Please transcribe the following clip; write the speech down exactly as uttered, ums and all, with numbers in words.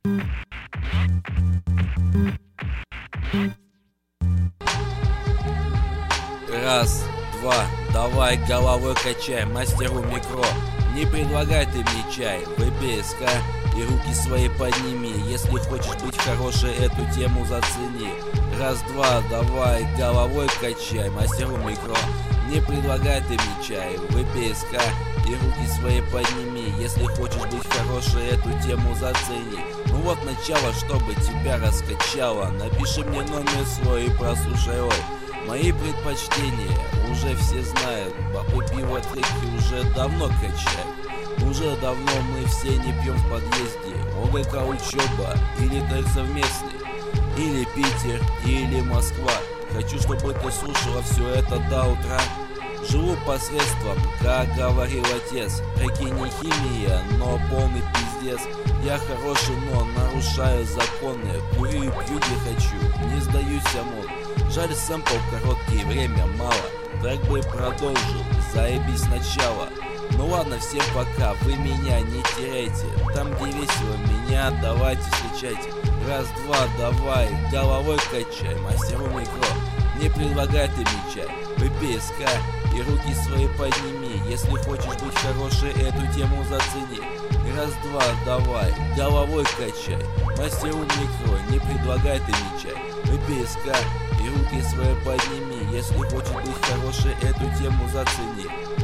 Раз, два, давай головой качай, мастеру микро. Не предлагай ты мне чай, выпей СК и руки свои подними. Если хочешь быть хорошей, эту тему зацени. Раз, два, давай головой качай, мастеру микро. Не предлагай ты мне чай, выпей СК и руки свои подними. Если хочешь быть хорошей, эту тему зацени. Ну вот начало, чтобы тебя раскачало. Напиши мне номер свой и прослушай, ой. Мои предпочтения уже все знают. Бабы пиво треки уже давно качают. Уже давно мы все не пьем в подъезде. ОГК учеба или так совместный, или Питер, или Москва. Хочу, чтобы ты слушала все это до утра. Живу посредством, как говорил отец. Треки не химия, но полный пиздец. Я хороший, но нарушаю законы. Курю и пью где хочу, не сдаюсь ОМОН. Жаль, сэмпл короткий, время мало. Трек бы продолжил, заебись сначала. Ну ладно, всем пока, вы меня не теряйте. Там где весело, меня давайте встречайте. Раз, два, давай, головой качай, мастеру микро. Не предлагай ты мне чай, выпей СК и руки свои подними. Если хочешь быть хорошей, эту тему зацени. Раз, два, давай, головой качай, мастеру микро. Не предлагай ты мне чай, выпей СК и руки свои подними. Если хочешь быть хорошей, эту тему зацени.